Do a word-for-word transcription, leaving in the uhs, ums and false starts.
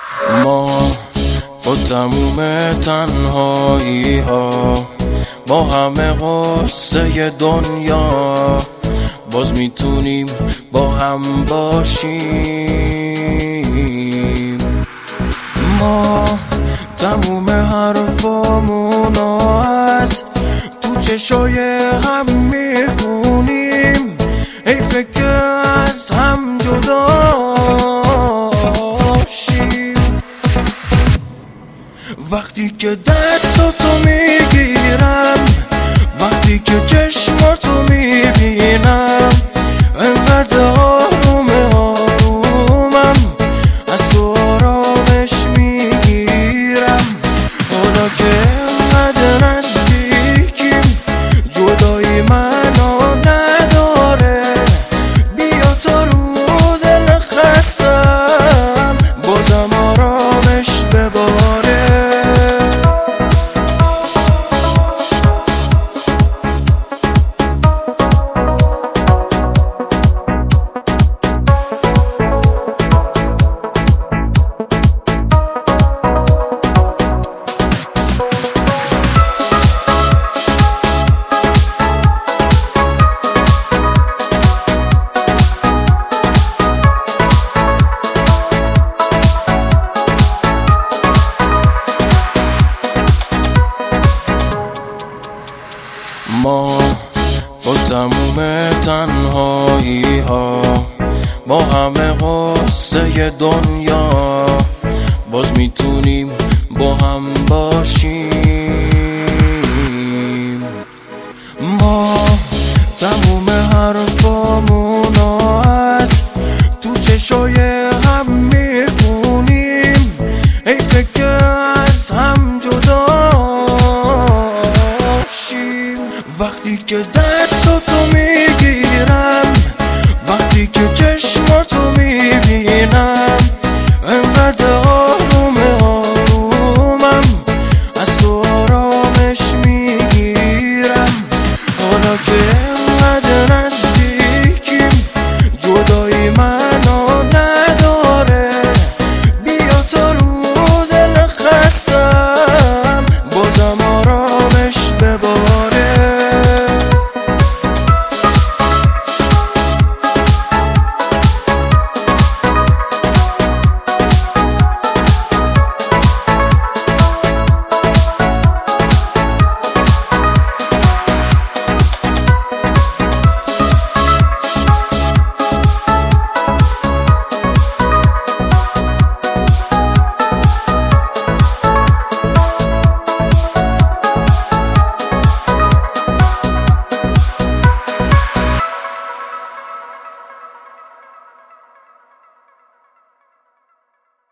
ما با تموم تنهایی ها، با همه غصه دنیا، باز میتونیم با هم باشیم. ما تموم حرفامون از تو چشای هم میخونیم، حیفه که از هم جدا شیم. وقتی که دستاتو میگیرم، وقتی که چشماتو میبینم، انقدر آرومه آرومم، از تو آرامش میگیرم. حالا که انقدر نزدیکیم، جدایی منو نداره، بیا تا رو دل خستم بازم آرامش بباره. ما با تموم تنهایی ها، با همه غصه دنیا، باز میتونیم